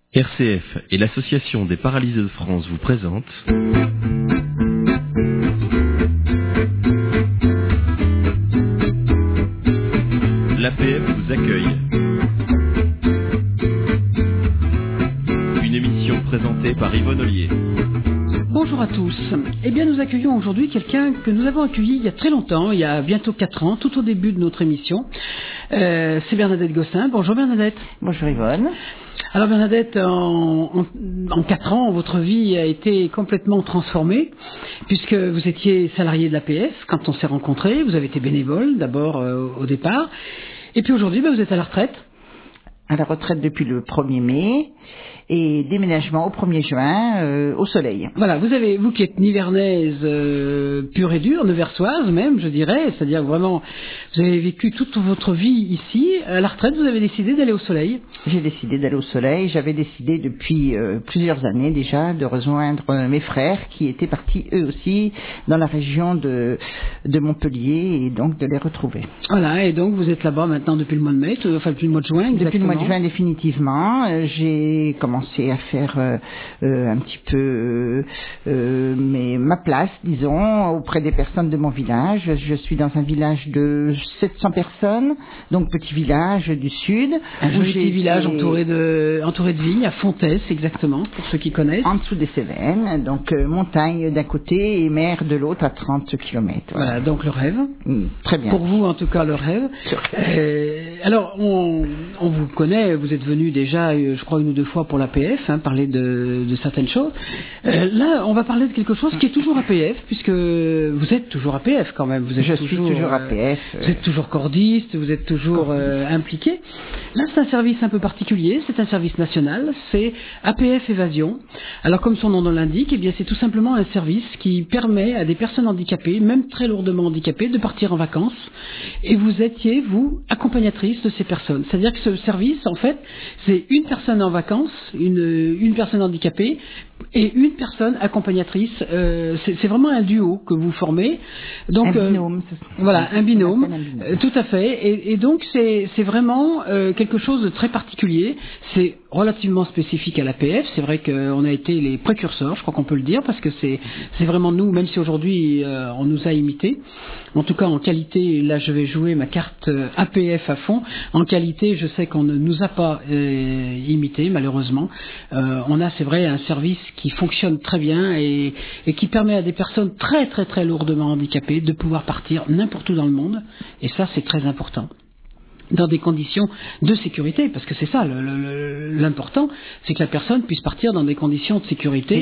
RCF et l'Association des paralysés de France vous présentent l'APF vous accueille. Une émission présentée par Yvonne Ollier. Bonjour à tous. Eh bien, nous accueillons aujourd'hui quelqu'un que nous avons accueilli il y a très longtemps, il y a bientôt 4 ans, tout au début de notre émission. C'est Bernadette Gossin. Bonjour Bernadette. Bonjour Yvonne. Alors Bernadette, en 4 ans, votre vie a été complètement transformée, puisque vous étiez salariée de l'APF quand on s'est rencontrés, vous avez été bénévole d'abord au départ, et puis aujourd'hui vous êtes à la retraite. À la retraite depuis le 1er mai et déménagement au 1er juin au soleil. Voilà, vous qui êtes nivernaise pure et dure, neversoise même, je dirais, c'est-à-dire vraiment, vous avez vécu toute votre vie ici. À la retraite, vous avez décidé d'aller au soleil. J'ai décidé d'aller au soleil. J'avais décidé depuis plusieurs années déjà de rejoindre mes frères qui étaient partis eux aussi dans la région de Montpellier et donc de les retrouver. Voilà, et donc vous êtes là-bas maintenant depuis le mois de mai, enfin depuis le mois de juin exactement. Depuis le mois de juin définitivement. J'ai commencé à faire un petit peu ma place, disons, auprès des personnes de mon village. Je suis dans un village de 700 personnes, donc petit village du sud. Un joli petit village entouré de vignes, à Fontès exactement, pour ceux qui connaissent. En dessous des Cévennes, donc montagne d'un côté et mer de l'autre à 30 km. Voilà, donc le rêve. Très bien. Pour vous en tout cas le rêve. Alors on vous connaît, vous êtes venu déjà, je crois, 1 ou 2 fois pour l'APF, parler de certaines choses. Là, on va parler de quelque chose qui est toujours APF, puisque vous êtes toujours APF quand même. Je suis toujours APF. Vous êtes toujours cordiste, vous êtes toujours impliqué. Là, c'est un service un peu particulier, c'est un service national, c'est APF Évasion. Alors, comme son nom l'indique, eh bien, c'est tout simplement un service qui permet à des personnes handicapées, même très lourdement handicapées, de partir en vacances. Et vous étiez, vous, accompagnatrice de ces personnes. C'est-à-dire que ce service, en fait, c'est une personne en vacances, une personne handicapée et une personne accompagnatrice. C'est vraiment un duo que vous formez. Donc, un binôme. Voilà, un binôme. Tout à fait. Et donc, c'est vraiment quelque chose de très particulier. C'est relativement spécifique à l'APF. C'est vrai qu'on a été les précurseurs, je crois qu'on peut le dire, parce que c'est vraiment nous, même si aujourd'hui on nous a imités. En tout cas, en qualité, là je vais jouer ma carte APF à fond. En qualité, je sais qu'on ne nous a pas imités, malheureusement. On a, c'est vrai, un service qui fonctionne très bien et qui permet à des personnes très très très lourdement handicapées de pouvoir partir n'importe où dans le monde. Et ça, c'est très important. Dans des conditions de sécurité, parce que c'est ça l'important, c'est que la personne puisse partir dans des conditions de sécurité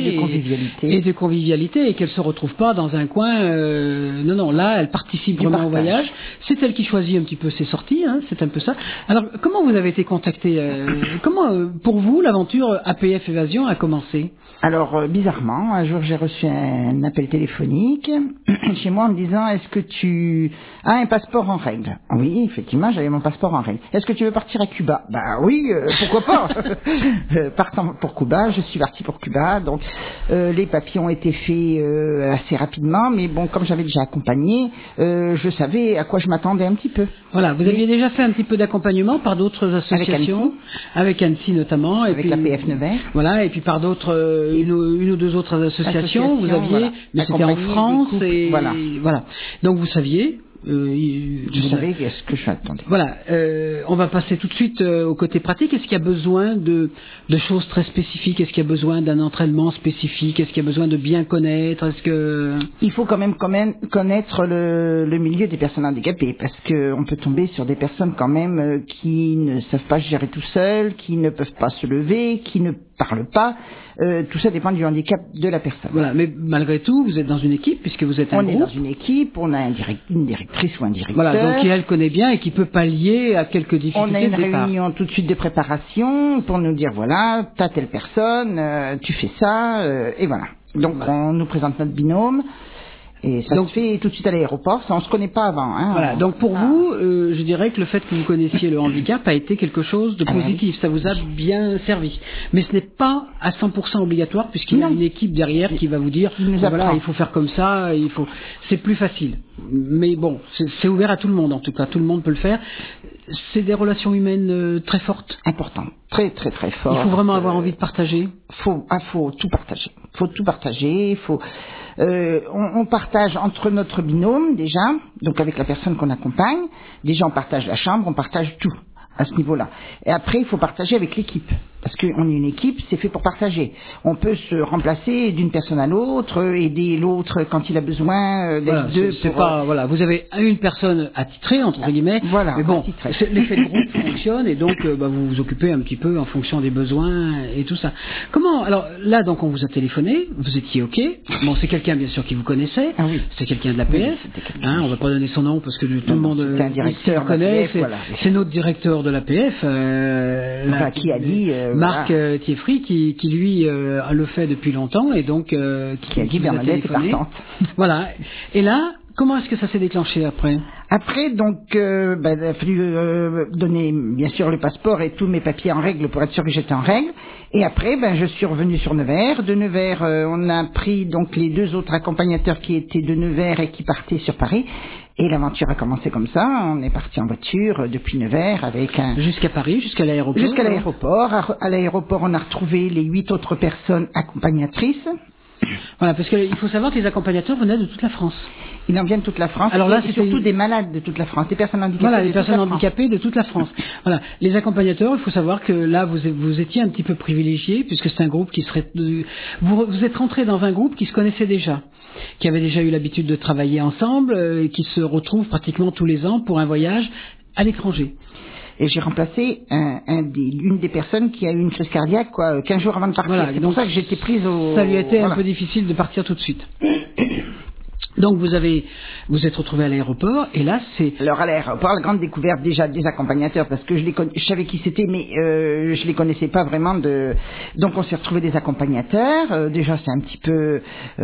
et de convivialité et qu'elle se retrouve pas dans un coin. Non, là, elle participe vraiment au voyage. C'est elle qui choisit un petit peu ses sorties, c'est un peu ça. Alors, comment vous avez été contacté Comment, pour vous, l'aventure APF Évasion a commencé? Alors, bizarrement, un jour, j'ai reçu un appel téléphonique chez moi en me disant: est-ce que tu as un passeport en règle? Oui, effectivement, j'avais mon passeport en règle. Est-ce que tu veux partir à Cuba? Bah oui, pourquoi pas. Partant pour Cuba, je suis parti pour Cuba. Donc les papiers ont été faits assez rapidement, mais bon, comme j'avais déjà accompagné, je savais à quoi je m'attendais un petit peu. Voilà, vous aviez déjà fait un petit peu d'accompagnement par d'autres associations, avec Annecy notamment, et avec puis la PF Nevers. Voilà, et puis par d'autres, une ou deux autres associations. Vous aviez, voilà, mais c'était en France et voilà. Donc vous saviez. Je savais ce que je attendais. Voilà, on va passer tout de suite au côté pratique. Est-ce qu'il y a besoin de choses très spécifiques? Est-ce qu'il y a besoin d'un entraînement spécifique? Est-ce qu'il y a besoin de bien connaître? Il faut quand même connaître le milieu des personnes handicapées, parce que on peut tomber sur des personnes quand même qui ne savent pas gérer tout seul, qui ne peuvent pas se lever, qui ne parlent pas. Tout ça dépend du handicap de la personne. Voilà, mais malgré tout, vous êtes dans une équipe, puisque vous êtes un groupe. On est dans une équipe, on a une directrice ou un directeur. Voilà, donc qui elle connaît bien et qui peut pallier à quelques difficultés. On a une réunion tout de suite de préparation pour nous dire: voilà, t'as telle personne, tu fais ça, et voilà. Donc on nous présente notre binôme. Et ça se fait tout de suite à l'aéroport, ça on se connaît pas avant. Hein, voilà. Donc pour vous, je dirais que le fait que vous connaissiez le handicap a été quelque chose de positif. Ça vous a bien servi. Mais ce n'est pas à 100% obligatoire puisqu'il y a une équipe derrière qui va vous dire voilà, il faut faire comme ça, c'est plus facile. Mais bon, c'est ouvert à tout le monde en tout cas, tout le monde peut le faire. C'est des relations humaines très fortes. Important. Très très très fort. Il faut vraiment avoir envie de partager. Faut tout partager. Faut tout partager. On partage entre notre binôme déjà, donc avec la personne qu'on accompagne. Déjà on partage la chambre, on partage tout à ce niveau-là. Et après il faut partager avec l'équipe. Parce qu'on est une équipe, c'est fait pour partager. On peut se remplacer d'une personne à l'autre, aider l'autre quand il a besoin d'être deux. C'est pas, voilà, vous avez une personne attitrée, entre guillemets. Voilà, mais bon, l'effet de groupe fonctionne et donc vous vous occupez un petit peu en fonction des besoins et tout ça. Comment, alors là, donc on vous a téléphoné, vous étiez OK. Bon, c'est quelqu'un bien sûr qui vous connaissait. Ah oui. C'est quelqu'un de la PF. Oui, on va pas donner son nom parce que tout le monde un directeur le connaît. PF, c'est notre directeur de la PF. Qui a dit... Marc Thieffry qui lui le fait depuis longtemps et donc qui a dit Bernadette est partante. Voilà. Et là, comment est-ce que ça s'est déclenché après ? Après, donc, il a fallu donner bien sûr le passeport et tous mes papiers en règle pour être sûr que j'étais en règle. Et après, je suis revenue sur Nevers. De Nevers, on a pris donc les deux autres accompagnateurs qui étaient de Nevers et qui partaient sur Paris. Et l'aventure a commencé comme ça. On est parti en voiture depuis Nevers avec un... Jusqu'à Paris, jusqu'à l'aéroport. Jusqu'à l'aéroport. À l'aéroport, on a retrouvé les 8 autres personnes accompagnatrices. Voilà, parce qu'il faut savoir que les accompagnateurs venaient de toute la France. Ils en viennent de toute la France. Alors là, c'est surtout des malades de toute la France, des personnes handicapées. Voilà, les personnes handicapées de toute la France. Voilà, les accompagnateurs, il faut savoir que là, vous étiez un petit peu privilégiés puisque c'est un groupe qui serait. Vous êtes rentré dans un groupe qui se connaissait déjà, qui avait déjà eu l'habitude de travailler ensemble, et qui se retrouve pratiquement tous les ans pour un voyage à l'étranger. Et j'ai remplacé une des personnes qui a eu une crise cardiaque 15 jours avant de partir. Voilà, c'est pour ça que j'étais prise au... Ça lui a été un peu difficile de partir tout de suite. Donc vous êtes retrouvé à l'aéroport et là c'est... Alors à l'aéroport, la grande découverte déjà des accompagnateurs parce que je savais qui c'était mais je les connaissais pas vraiment donc on s'est retrouvé des accompagnateurs. Déjà c'est un petit peu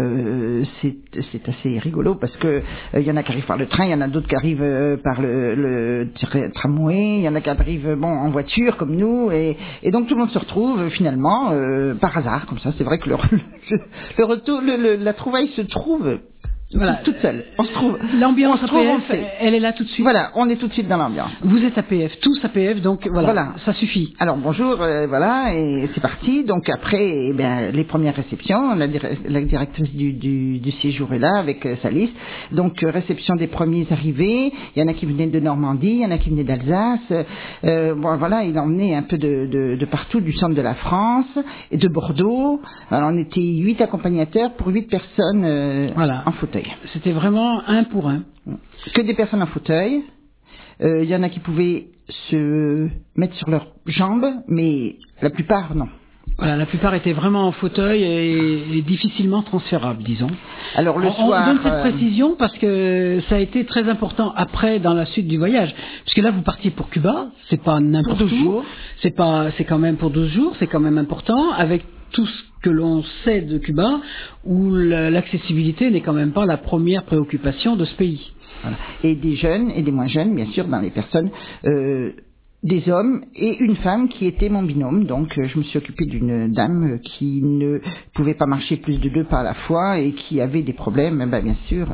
c'est assez rigolo parce que il y en a qui arrivent par le train, il y en a d'autres qui arrivent par le tramway, il y en a qui arrivent en voiture comme nous et donc tout le monde se retrouve finalement par hasard comme ça. C'est vrai que le retour la trouvaille se trouve voilà, toute seule. On se trouve. L'ambiance APF, elle est là tout de suite. Voilà, on est tout de suite dans l'ambiance. Vous êtes APF, tous APF, donc voilà. Ça suffit. Alors bonjour, voilà, et c'est parti. Donc après, les premières réceptions, la directrice du séjour est là avec sa liste. Donc réception des premiers arrivés. Il y en a qui venaient de Normandie, il y en a qui venaient d'Alsace. Voilà, il emmenait un peu de partout, du centre de la France et de Bordeaux. Alors on était 8 accompagnateurs pour 8 personnes en fauteuil. C'était vraiment un pour un. Que des personnes en fauteuil. Il y en a qui pouvaient se mettre sur leurs jambes, mais la plupart, non. Voilà, la plupart étaient vraiment en fauteuil et difficilement transférables, disons. Alors le soir, on donne cette précision parce que ça a été très important après dans la suite du voyage, puisque là vous partiez pour Cuba, c'est pas n'importe où, c'est quand même pour 12 jours, c'est quand même important avec tout ce que l'on sait de Cuba, où l'accessibilité n'est quand même pas la première préoccupation de ce pays. Voilà. Et des jeunes et des moins jeunes, bien sûr, dans les personnes, des hommes et une femme qui était mon binôme. Donc je me suis occupée d'une dame qui ne pouvait pas marcher plus de 2 pas à la fois et qui avait des problèmes, bien sûr,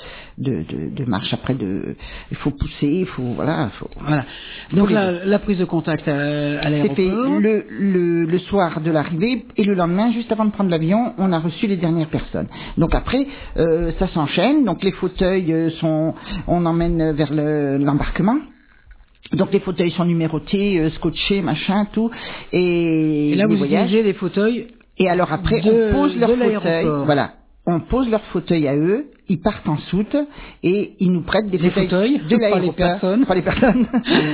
de marche après il faut pousser, il faut voilà. Donc la prise de contact à l'aéroport. C'est fait le soir de l'arrivée et le lendemain, juste avant de prendre l'avion, on a reçu les dernières personnes. Donc après, ça s'enchaîne. Donc les fauteuils on emmène vers l'embarquement. Donc les fauteuils sont numérotés, scotchés, machin, tout. Et là vous utilisez les fauteuils. Et alors après, on pose leur fauteuil. Voilà. On pose leur fauteuil à eux, ils partent en soute et ils nous prêtent des fauteuils de l'aéroport. Pas les personnes.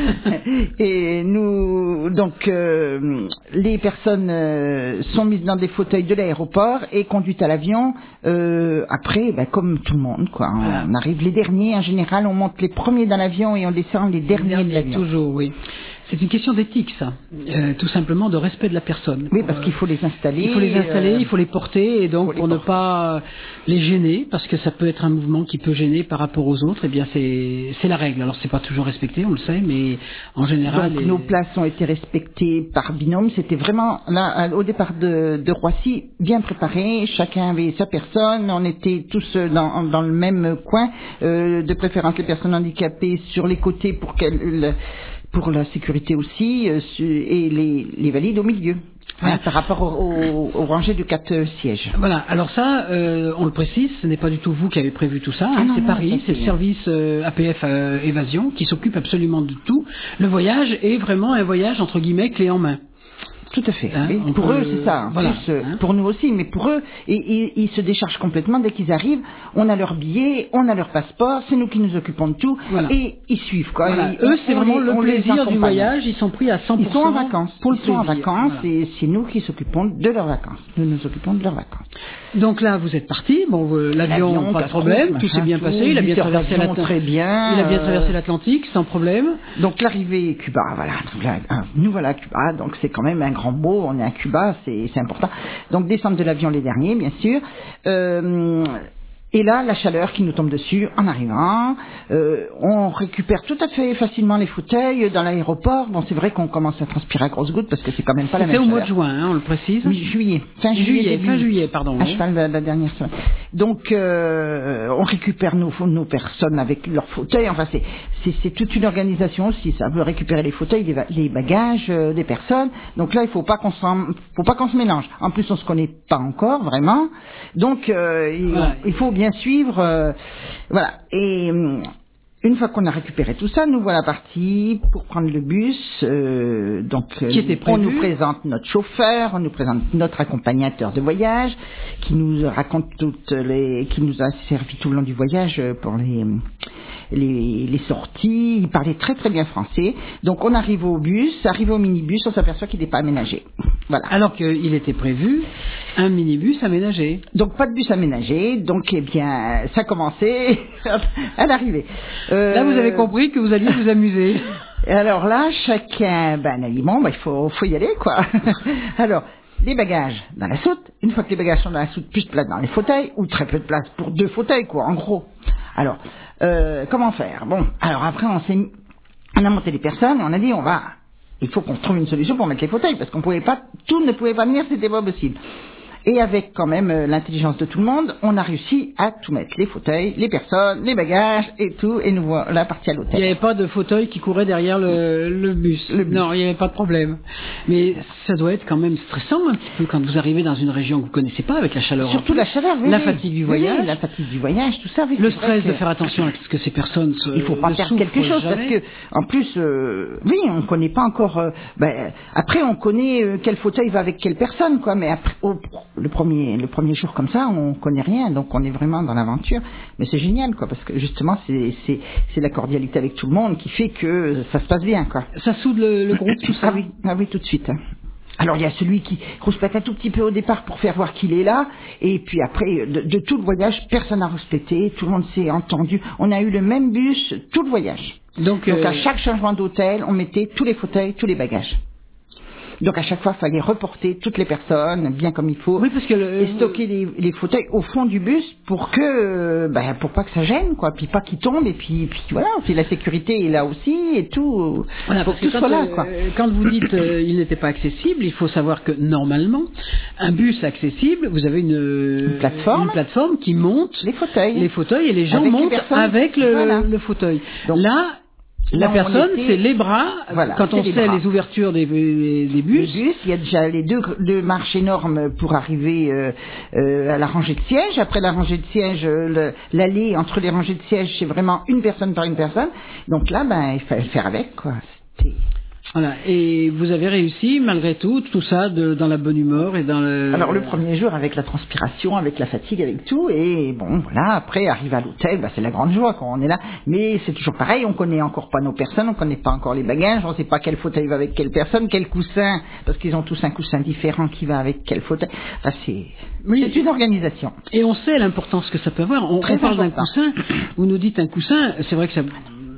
Et nous, donc, les personnes sont mises dans des fauteuils de l'aéroport et conduites à l'avion. Après, comme tout le monde, quoi. Voilà. On arrive les derniers. En général, on monte les premiers dans l'avion et on descend les derniers de l'avion. Toujours, oui. C'est une question d'éthique, ça. Tout simplement de respect de la personne. Oui, parce qu'il faut les installer. Il faut les installer, il faut les porter, et donc pour ne pas les gêner, parce que ça peut être un mouvement qui peut gêner par rapport aux autres, eh bien c'est la règle. Alors c'est pas toujours respecté, on le sait, mais en général... Donc nos places ont été respectées par binôme. C'était vraiment, là, au départ de Roissy, bien préparé. Chacun avait sa personne. On était tous dans le même coin. De préférence les personnes handicapées sur les côtés pour la sécurité aussi, et les valides au milieu. Hein, par rapport aux rangées de 4 sièges. Voilà, alors ça, on le précise, ce n'est pas du tout vous qui avez prévu tout ça, hein, c'est Paris, c'est le service APF Évasion qui s'occupe absolument de tout. Le voyage est vraiment un voyage entre guillemets clé en main. Tout à fait. Hein, oui. Pour eux, c'est ça. Voilà, plus, pour nous aussi, mais pour eux, ils se déchargent complètement dès qu'ils arrivent. On a leur billet, on a leur passeport, c'est nous qui nous occupons de tout, et ils suivent quoi. Voilà. Eux, c'est vraiment le plaisir du voyage. Ils sont pris à 100%. Ils sont en vacances. Pour le ils sont en plaisir. vacances, Voilà. et c'est nous qui s'occupons de leurs vacances. Nous nous occupons de leurs vacances. Donc là, vous êtes partis. Bon, l'avion, pas de problème, tout s'est bien passé. Il a bien traversé l'Atlantique. Très bien. Il a bien traversé l'Atlantique sans problème. Donc l'arrivée Cuba, voilà. Nous voilà à Cuba. Donc c'est quand même un grand mot. On est à Cuba, c'est important. Donc descendre de l'avion les derniers, bien sûr. Et là, la chaleur qui nous tombe dessus en arrivant. On récupère tout à fait facilement les fauteuils dans l'aéroport. Bon, c'est vrai qu'on commence à transpirer à grosses gouttes parce que c'est quand même pas la même chaleur. C'était au mois de juin, hein, on le précise. Oui, juillet. Fin juillet, pardon. À cheval la dernière semaine. Donc, on récupère nos personnes avec leurs fauteuils. Enfin, c'est toute une organisation aussi. Ça veut récupérer les fauteuils, les bagages des personnes. Donc là, il faut pas qu'on se mélange. En plus, on se connaît pas encore vraiment. Donc, il faut bien suivre, voilà. Et une fois qu'on a récupéré tout ça, nous voilà partis pour prendre le bus. On nous présente notre chauffeur, on nous présente notre accompagnateur de voyage, qui nous raconte qui nous a servi tout le long du voyage pour les sorties. Il parlait très très bien français. Donc on arrive au minibus, on s'aperçoit qu'il n'est pas aménagé. Voilà. Alors qu'il était prévu un minibus aménagé. Donc pas de bus aménagé. Donc eh bien ça commençait à l'arrivée. Là vous avez compris que vous alliez vous amuser. Et alors là chacun aliment, il faut y aller quoi. Alors les bagages dans la soute. Une fois que les bagages sont dans la soute, plus de place dans les fauteuils, ou très peu de place pour 2 fauteuils, quoi, en gros. Alors, comment faire? Bon, alors après, on a monté les personnes, et on a dit, il faut qu'on trouve une solution pour mettre les fauteuils, parce qu'on pouvait pas, tout ne pouvait pas venir, c'était pas possible. Et avec quand même l'intelligence de tout le monde, on a réussi à tout mettre. Les fauteuils, les personnes, les bagages et tout. Et nous voilà partis à l'hôtel. Il n'y avait pas de fauteuil qui courait derrière le bus. Non, il n'y avait pas de problème. Mais ça doit être quand même stressant un petit peu quand vous arrivez dans une région que vous ne connaissez pas avec la chaleur. Surtout la chaleur, oui. La fatigue du voyage. Oui, la fatigue du voyage, tout ça. Oui, le stress de faire attention à ce que ces personnes il ne faut pas faire quelque chose jamais. Parce que, en plus, oui, on ne connaît pas encore. Après, on connaît quel fauteuil va avec quelle personne, quoi. Mais après, le premier jour comme ça, on connaît rien, donc on est vraiment dans l'aventure. Mais c'est génial, quoi, parce que justement, c'est la cordialité avec tout le monde qui fait que ça se passe bien, quoi. Ça soude le groupe, tout ça. Ah oui, tout de suite. Alors il y a celui qui rouspète un tout petit peu au départ pour faire voir qu'il est là, et puis après, de tout le voyage, personne n'a rouspété, tout le monde s'est entendu. On a eu le même bus tout le voyage. Donc à chaque changement d'hôtel, on mettait tous les fauteuils, tous les bagages. Donc à chaque fois, il fallait reporter toutes les personnes bien comme il faut, oui, parce que et stocker les fauteuils au fond du bus pour pas que ça gêne, quoi, puis pas qu'ils tombent, et puis voilà, puis la sécurité est là aussi et tout. Voilà, faut que tout soit là, quoi. Quand vous dites il n'était pas accessible, il faut savoir que normalement, un bus accessible, vous avez une plateforme qui monte les fauteuils et les gens montent avec le fauteuil. Donc, la personne, c'est les bras. Voilà, quand on sait les ouvertures des bus. Il y a déjà les deux marches énormes pour arriver à la rangée de sièges. Après la rangée de sièges, l'allée entre les rangées de sièges, c'est vraiment une personne par une personne. Donc là, il fallait le faire avec, quoi. Voilà. Et vous avez réussi, malgré tout ça dans la bonne humeur et dans le... Alors, le premier jour, avec la transpiration, avec la fatigue, avec tout, et bon, voilà, après, arriver à l'hôtel, c'est la grande joie quand on est là. Mais c'est toujours pareil, on connaît encore pas nos personnes, on connaît pas encore les bagages, on sait pas quel fauteuil va avec quelle personne, quel coussin, parce qu'ils ont tous un coussin différent qui va avec quel fauteuil. Enfin, c'est une organisation. Et on sait l'importance que ça peut avoir. On parle d'un coussin, vous nous dites un coussin, c'est vrai que ça...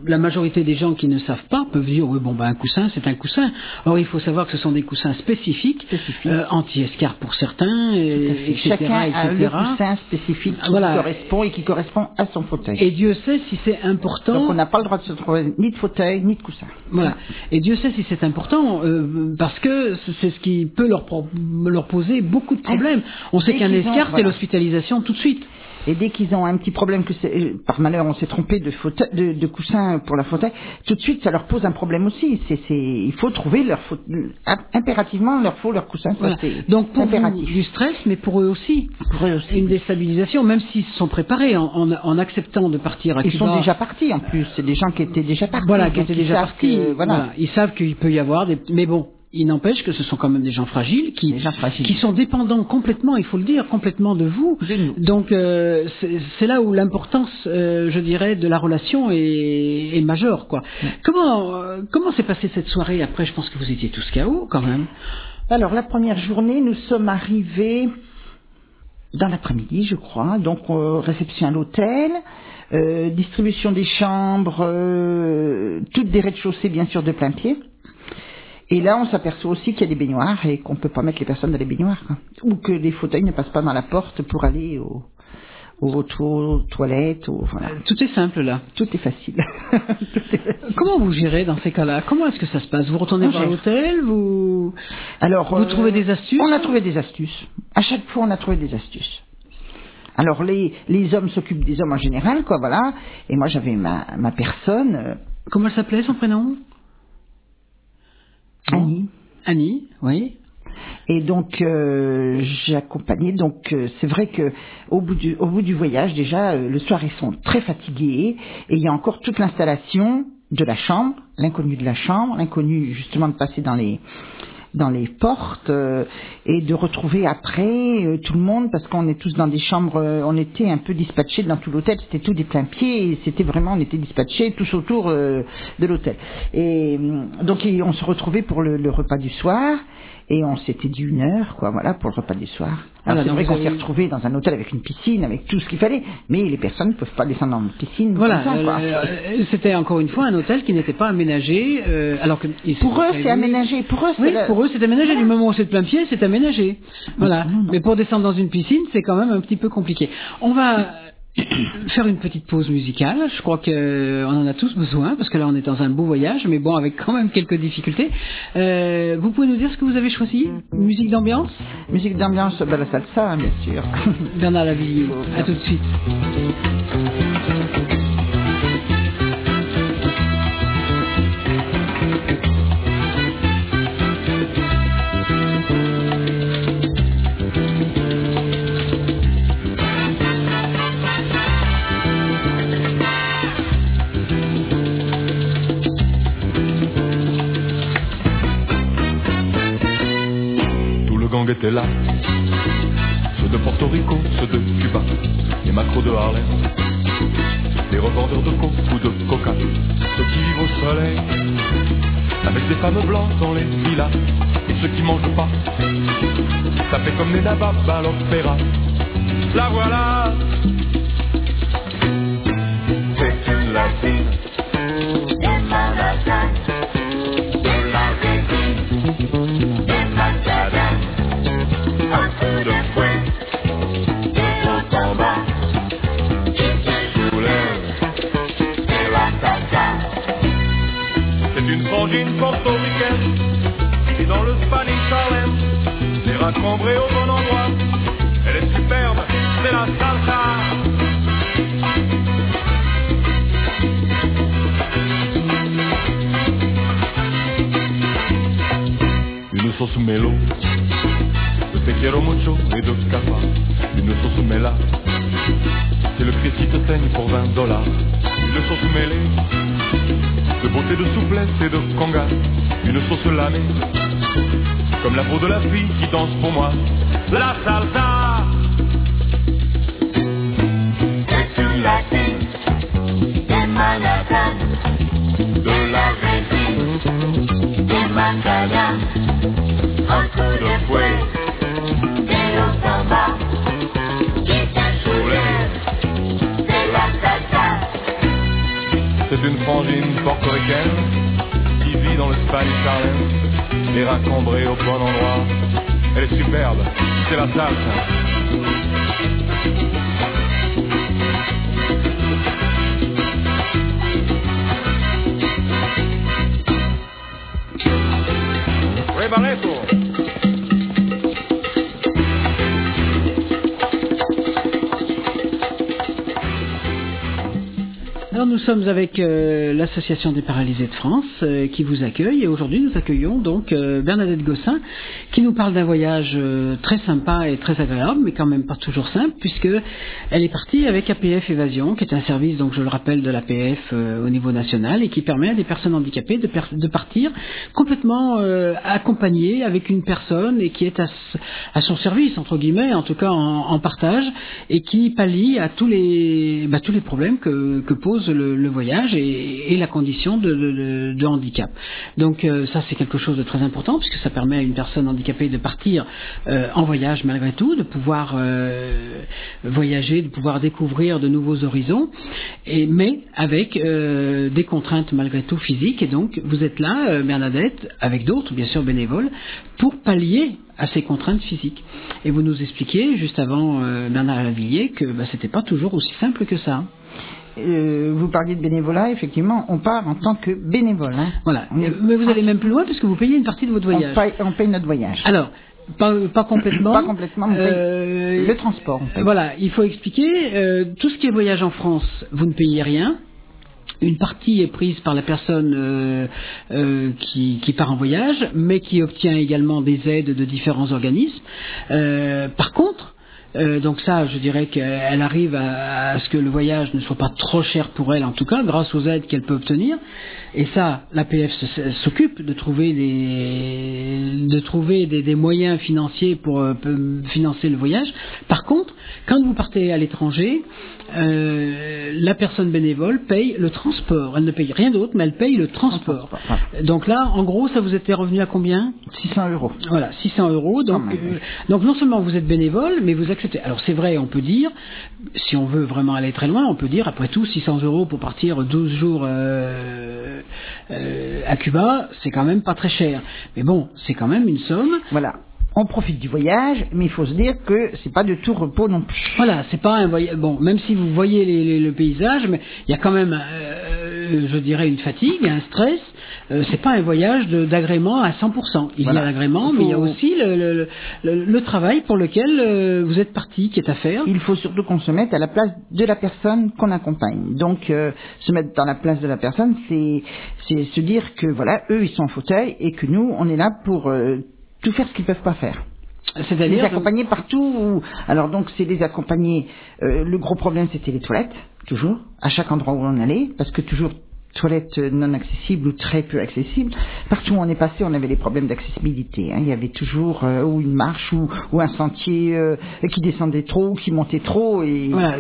la majorité des gens qui ne savent pas peuvent dire oui bon un coussin c'est un coussin. Or il faut savoir que ce sont des coussins spécifiques. Anti-escarpe pour certains, etc. Chacun a le coussin spécifique qui correspond à son fauteuil. Et Dieu sait si c'est important. Donc on n'a pas le droit de se trouver ni de fauteuil ni de coussin. Voilà. Et Dieu sait si c'est important parce que c'est ce qui peut leur poser beaucoup de problèmes. On sait qu'un escarpe c'est l'hospitalisation tout de suite. Et dès qu'ils ont un petit problème, par malheur on s'est trompé de coussin pour la fauteuil, tout de suite ça leur pose un problème aussi. Il faut trouver impérativement leur coussin. Voilà. Donc pour vous, du stress, mais pour eux aussi. Une déstabilisation, même s'ils se sont préparés en acceptant de partir à Cuba. Ils sont déjà partis en plus, c'est des gens qui étaient déjà partis. Voilà, qui étaient déjà partis. Ils savent qu'il peut y avoir mais bon. Il n'empêche que ce sont quand même des gens fragiles qui sont dépendants complètement, il faut le dire, complètement de vous. Donc c'est là où l'importance, je dirais, de la relation est majeure, quoi. Comment s'est passée cette soirée? Après, je pense que vous étiez tous KO quand même. Alors la première journée, nous sommes arrivés dans l'après-midi, je crois. Donc réception à l'hôtel. Distribution des chambres, toutes des rez-de-chaussée bien sûr de plein pied. Et là, on s'aperçoit aussi qu'il y a des baignoires et qu'on ne peut pas mettre les personnes dans les baignoires. Ou que les fauteuils ne passent pas dans la porte pour aller aux toilettes. Voilà. Tout est simple là. Tout est facile. Comment vous gérez dans ces cas-là? Comment est-ce que ça se passe? Vous retournez à l'hôtel? Vous trouvez des astuces? On a trouvé des astuces. À chaque fois, on a trouvé des astuces. Alors, les hommes s'occupent des hommes en général, quoi, voilà. Et moi, j'avais ma personne. Comment elle s'appelait, son prénom? Annie, oui. Et donc j'accompagnais. Donc c'est vrai que au bout du voyage déjà, le soir ils sont très fatigués et il y a encore toute l'installation de la chambre, l'inconnu de la chambre, l'inconnu justement de passer dans les portes et de retrouver après tout le monde parce qu'on est tous dans des chambres, on était un peu dispatchés dans tout l'hôtel, c'était tout des pleins pieds et c'était vraiment, on était dispatchés tous autour de l'hôtel. Et donc on se retrouvait pour le repas du soir et on s'était dit 1 heure, quoi, voilà, pour le repas du soir. Alors c'est vrai qu'on s'est retrouvés dans un hôtel avec une piscine, avec tout ce qu'il fallait, mais les personnes ne peuvent pas descendre dans une piscine. Voilà, c'était encore une fois un hôtel qui n'était pas aménagé, alors que pour eux c'est aménagé, pour eux c'est aménagé. Du moment où c'est de plein pied, c'est aménagé. Voilà. Mais pour descendre dans une piscine, c'est quand même un petit peu compliqué. On va faire une petite pause musicale. Je crois qu'on en a tous besoin parce que là on est dans un beau voyage, mais bon, avec quand même quelques difficultés. Vous pouvez nous dire ce que vous avez choisi? Musique d'ambiance? Musique d'ambiance, la salsa, bien sûr. Bernard Lavilliers, à tout de suite. Étaient là, ceux de Porto Rico, ceux de Cuba, les macros de Harlem, les revendeurs de coke ou de coca, ceux qui vivent au soleil, avec des femmes blanches dans les villas, et ceux qui mangent pas, ça fait comme des nababs à l'opéra. La voilà, c'est une latine, des Manhattan, de la résine, des macadam. Un coup de fouet, des hauts en bas, qui se soulève, c'est la tata. C'est une frangine portoricaine, qui vit dans le Spanish Harlem, les rats cambrés au bon endroit, elle est superbe, c'est la salsa. Une sauce mélo, te quiero mucho et de capa, une sauce mêlée, c'est le pied qui te saigne pour $20. Une sauce mêlée, de beauté, de souplesse et de conga, une sauce lamée, comme la peau de la fille qui danse pour moi, la salsa. C'est une latine, des Manhattan, de la résine, des macadam, un coup de fouet. C'est une frangine portoricaine qui vit dans le Spanish Harlem, les reins cambrés au bon endroit. Elle est superbe, c'est la salsa. Barreto. Alors nous sommes avec l'Association des paralysés de France qui vous accueille et aujourd'hui nous accueillons donc Bernadette Gossin qui nous parle d'un voyage très sympa et très agréable mais quand même pas toujours simple puisque elle est partie avec APF Évasion qui est un service donc je le rappelle de l'APF au niveau national et qui permet à des personnes handicapées de partir complètement accompagnées avec une personne et qui est à son service entre guillemets en tout cas en partage et qui pallie à tous les problèmes que pose le voyage et la condition de handicap. Donc ça c'est quelque chose de très important puisque ça permet à une personne handicapée de partir en voyage malgré tout, de pouvoir voyager, de pouvoir découvrir de nouveaux horizons, mais avec des contraintes malgré tout physiques. Et donc vous êtes là, Bernadette, avec d'autres bien sûr bénévoles, pour pallier à ces contraintes physiques. Et vous nous expliquiez juste avant Bernard Lavillier que c'était pas toujours aussi simple que ça. Vous parliez de bénévolat, effectivement, on part en tant que bénévole. Hein. Voilà, mais vous allez même plus loin puisque vous payez une partie de votre voyage. On paye notre voyage. Alors, pas complètement. Pas complètement, on paye le transport. Voilà, il faut expliquer, tout ce qui est voyage en France, vous ne payez rien. Une partie est prise par la personne qui part en voyage, mais qui obtient également des aides de différents organismes. Par contre, donc ça, je dirais qu'elle arrive à ce que le voyage ne soit pas trop cher pour elle, en tout cas, grâce aux aides qu'elle peut obtenir. Et ça, l'APF s'occupe de trouver des moyens financiers pour financer le voyage. Par contre, quand vous partez à l'étranger, la personne bénévole paye le transport. Elle ne paye rien d'autre, mais elle paye le transport. Donc là, en gros, ça vous était revenu à combien ? 600 €. Voilà, 600 €. Donc non seulement vous êtes bénévole, mais vous acceptez. Alors c'est vrai, on peut dire, si on veut vraiment aller très loin, on peut dire, après tout, 600 € pour partir 12 jours à Cuba, c'est quand même pas très cher. Mais bon, c'est quand même une somme. Voilà. On profite du voyage, mais il faut se dire que c'est pas de tout repos non plus. Voilà, c'est pas un voyage. Bon, même si vous voyez le paysage, mais il y a quand même, je dirais, une fatigue, un stress. C'est pas un voyage d'agrément à 100%. Il y a l'agrément, mais il y a aussi le travail pour lequel vous êtes parti, qui est à faire. Il faut surtout qu'on se mette à la place de la personne qu'on accompagne. Donc, se mettre dans la place de la personne, c'est se dire que voilà, eux, ils sont en fauteuil et que nous, on est là pour tout faire ce qu'ils peuvent pas faire. C'est-à-dire les accompagner partout. Alors donc c'est les accompagner. Le gros problème c'était les toilettes, toujours, à chaque endroit où on allait, parce que toujours toilettes non accessibles ou très peu accessibles. Partout où on est passé, on avait des problèmes d'accessibilité. Hein. Il y avait toujours ou une marche ou un sentier qui descendait trop ou qui montait trop. Et voilà,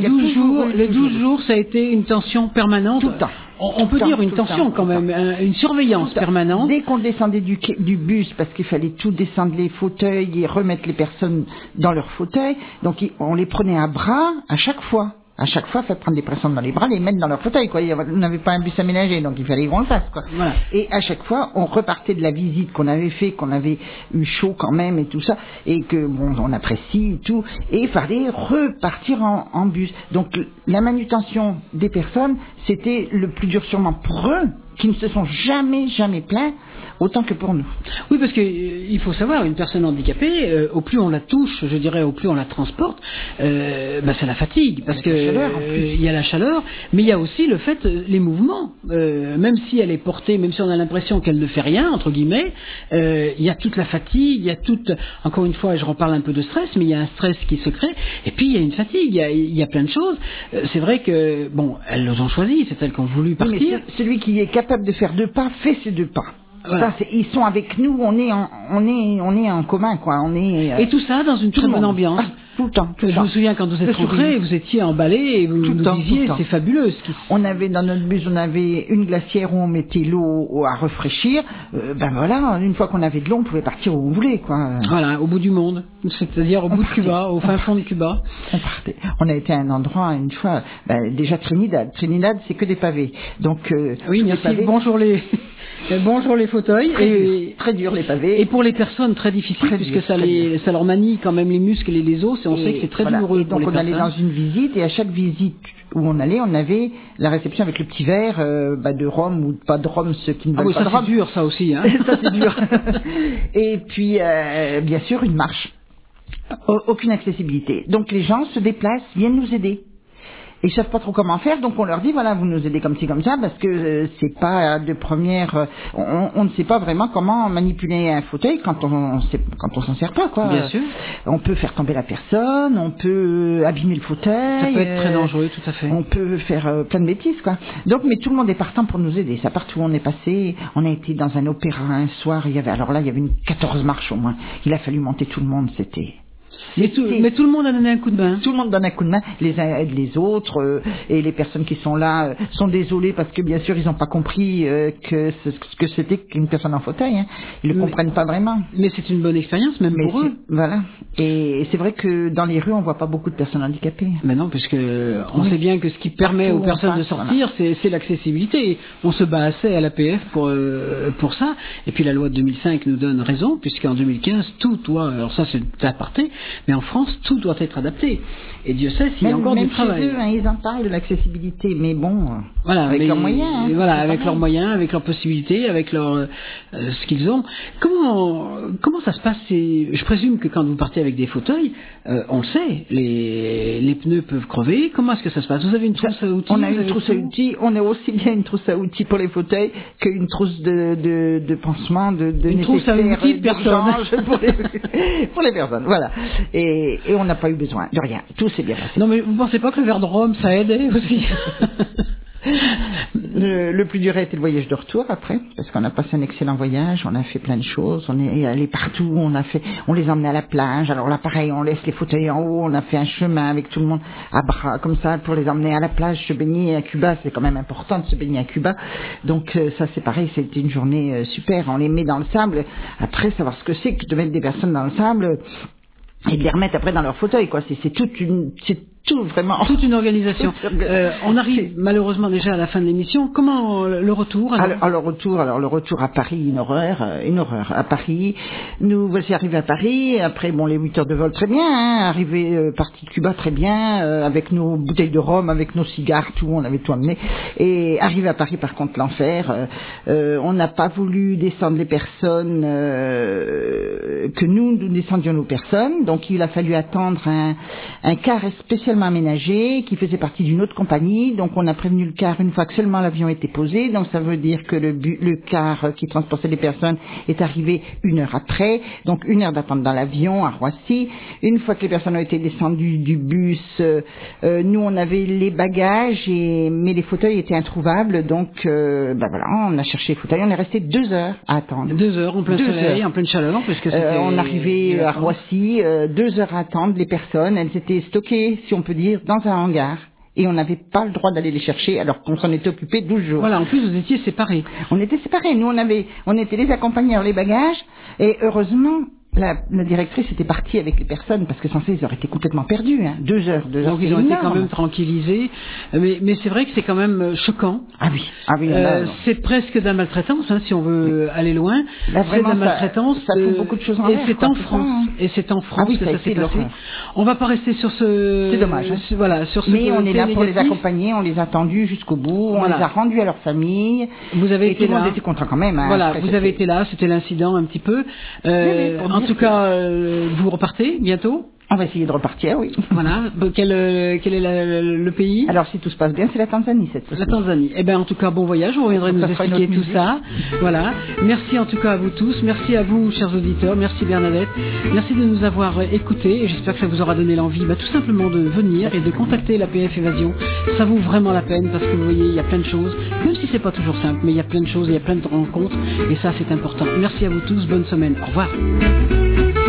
les 12 jours, ça a été une tension permanente. Tout le temps. On peut dire une tension quand même, une surveillance permanente. Dès qu'on descendait du bus, parce qu'il fallait tout descendre les fauteuils et remettre les personnes dans leurs fauteuils, donc on les prenait à bras à chaque fois. À chaque fois, il fallait prendre des personnes dans les bras, les mettre dans leur fauteuil, quoi. On n'avait pas un bus aménagé, donc il fallait qu'on le fasse, quoi. Voilà. Et à chaque fois, on repartait de la visite qu'on avait fait, qu'on avait eu chaud quand même et tout ça, et que bon, on apprécie et tout, et il fallait repartir en bus. Donc la manutention des personnes, c'était le plus dur sûrement pour eux, qui ne se sont jamais plaints, autant que pour nous. Oui, parce qu'il faut savoir, une personne handicapée, au plus on la touche, je dirais, au plus on la transporte, c'est la fatigue, parce que il y a la chaleur, mais il y a aussi le fait, les mouvements. Même si elle est portée, même si on a l'impression qu'elle ne fait rien, entre guillemets, il y a toute la fatigue, il y a encore une fois, je reparle un peu de stress, mais il y a un stress qui se crée, et puis il y a une fatigue, il y a plein de choses. C'est vrai que, bon, elles les ont choisies, c'est elles qui ont voulu partir. Oui, mais celui qui est capable de faire 2 pas, fait ses 2 pas. Voilà. Ça, ils sont avec nous, on est en commun, quoi. Et tout ça dans une très bonne ambiance. Tout le temps. Je me souviens quand vous êtes rentrés, vous étiez emballés et vous nous disiez c'est fabuleux. On avait dans notre bus, une glacière où on mettait l'eau à rafraîchir. Voilà, une fois qu'on avait de l'eau, on pouvait partir où on voulait, quoi. Voilà, au bout du monde, c'est-à-dire au bout de Cuba, au fin fond de Cuba. On partait. On a été à un endroit une fois, déjà Trinidad. Trinidad, c'est que des pavés. Donc oui, merci. Bonjour les fauteuils. Très dur les pavés. Et pour les personnes très difficiles, puisque ça leur manie quand même les muscles et les os. On sait que c'est très douloureux. Et donc on allait dans une visite et à chaque visite où on allait, on avait la réception avec le petit verre de rhum ou pas de rhum, ceux qui ne veulent pas de rhum. C'est dur ça aussi. Hein. Ça c'est dur. Et puis bien sûr une marche. Aucune accessibilité. Donc les gens se déplacent, viennent nous aider. Ils savent pas trop comment faire, donc on leur dit voilà, vous nous aidez comme ci comme ça, parce que c'est pas de première, on ne sait pas vraiment comment manipuler un fauteuil quand on s'en sert pas, quoi. Bien sûr. On peut faire tomber la personne, on peut abîmer le fauteuil. Ça peut être très dangereux, tout à fait. On peut faire plein de bêtises, quoi. Donc, mais tout le monde est partant pour nous aider. Ça, partout où on est passé, on a été dans un opéra un soir. Il y avait une 14 marches au moins. Il a fallu monter tout le monde. Mais tout le monde a donné un coup de main. Tout le monde donne un coup de main, les uns aident les autres, et les personnes qui sont là sont désolées parce que bien sûr ils n'ont pas compris que c'était qu'une personne en fauteuil. Hein. Ils ne comprennent pas vraiment. Mais c'est une bonne expérience même pour eux. Voilà. Et c'est vrai que dans les rues on voit pas beaucoup de personnes handicapées. Mais non, puisque on sait bien que ce qui permet aux personnes de sortir, c'est l'accessibilité. On se bat assez à l'APF pour ça. Et puis la loi de 2005 nous donne raison, puisqu'en 2015 tout doit. Alors ça c'est aparté. Mais en France, tout doit être adapté. Et Dieu sait s'il y a encore du travail. Chez eux, ils en parlent de l'accessibilité, mais bon, voilà, avec leurs moyens. Hein, voilà, avec leurs moyens, avec leurs possibilités, avec ce qu'ils ont. Comment ça se passe? Je présume que quand vous partez avec des fauteuils, on le sait, les pneus peuvent crever. Comment est-ce que ça se passe? Vous avez une trousse à outils? On a une trousse à outils. On a aussi bien une trousse à outils pour les fauteuils qu'une trousse de pansement, une trousse à outils de personnes pour les personnes. Voilà. Et on n'a pas eu besoin de rien. Tout s'est bien passé. Non, mais vous pensez pas que le verre de rhum, ça aidait aussi? Le plus dur a été le voyage de retour après, parce qu'on a passé un excellent voyage, on a fait plein de choses, on est allé partout, on les emmenait à la plage. Alors là pareil, on laisse les fauteuils en haut, on a fait un chemin avec tout le monde à bras comme ça pour les emmener à la plage, se baigner à Cuba, c'est quand même important de se baigner à Cuba. Donc ça c'est pareil, c'était une journée super. On les met dans le sable, après savoir ce que c'est que de mettre des personnes dans le sable et de les remettre après dans leur fauteuil, quoi. C'est toute une organisation. On arrive malheureusement déjà à la fin de l'émission. Comment le retour? Le retour à Paris, une horreur. À Paris, nous voici arrivés à Paris. Après, les 8 heures de vol, très bien. Hein, arrivés partis de Cuba, très bien. Avec nos bouteilles de rhum, avec nos cigares, tout, on avait tout amené. Et arrivé à Paris, par contre, l'enfer. On n'a pas voulu descendre les personnes que nous descendions nos personnes. Donc, il a fallu attendre un car spécialement aménagé qui faisait partie d'une autre compagnie. Donc on a prévenu le car une fois que seulement l'avion était posé. Donc ça veut dire que le car qui transportait les personnes est arrivé 1 heure après. Donc 1 heure d'attente dans l'avion à Roissy. Une fois que les personnes ont été descendues du bus, nous on avait les bagages mais les fauteuils étaient introuvables. Donc on a cherché les fauteuils. On est resté 2 heures à attendre. 2 heures en plein soleil, en pleine chaleur, parce que c'était. On arrivait à Roissy, 2 heures à attendre. Les personnes, elles étaient stockées, si on peut dire, dans un hangar. Et on n'avait pas le droit d'aller les chercher alors qu'on s'en était occupé 12 jours. Voilà, en plus vous étiez séparés. On était séparés. Nous, on était les accompagneurs, les bagages. Et heureusement, la directrice était partie avec les personnes parce que sans ça, ils auraient été complètement perdus. 2 heures. Donc ils ont été quand même tranquillisés. Mais c'est vrai que c'est quand même choquant. Ah oui. C'est presque de la maltraitance, si on veut aller loin. Là, c'est de la maltraitance. Ça fout beaucoup de choses en l'air. Et c'est en France que ça s'est passé. On va pas rester sur ce. C'est dommage. Voilà, sur ce. Mais on est là pour les accompagner. On les a attendus jusqu'au bout. On les a rendus à leur famille. Vous avez été là. Tout le monde était content quand même. Voilà, vous avez été là. C'était l'incident un petit peu. En tout cas, vous repartez bientôt? On va essayer de repartir, oui. Voilà. Quel est le pays? Alors, si tout se passe bien, c'est la Tanzanie cette fois-ci. La Tanzanie. Eh bien, en tout cas, bon voyage. On reviendra nous expliquer tout ça. Voilà. Merci en tout cas à vous tous. Merci à vous, chers auditeurs. Merci Bernadette. Merci de nous avoir écoutés. Et j'espère que ça vous aura donné l'envie, tout simplement de venir et de contacter l'APF Évasion. Ça vaut vraiment la peine parce que vous voyez, il y a plein de choses. Même si c'est pas toujours simple, mais il y a plein de choses, il y a plein de rencontres. Et ça, c'est important. Merci à vous tous. Bonne semaine. Au revoir.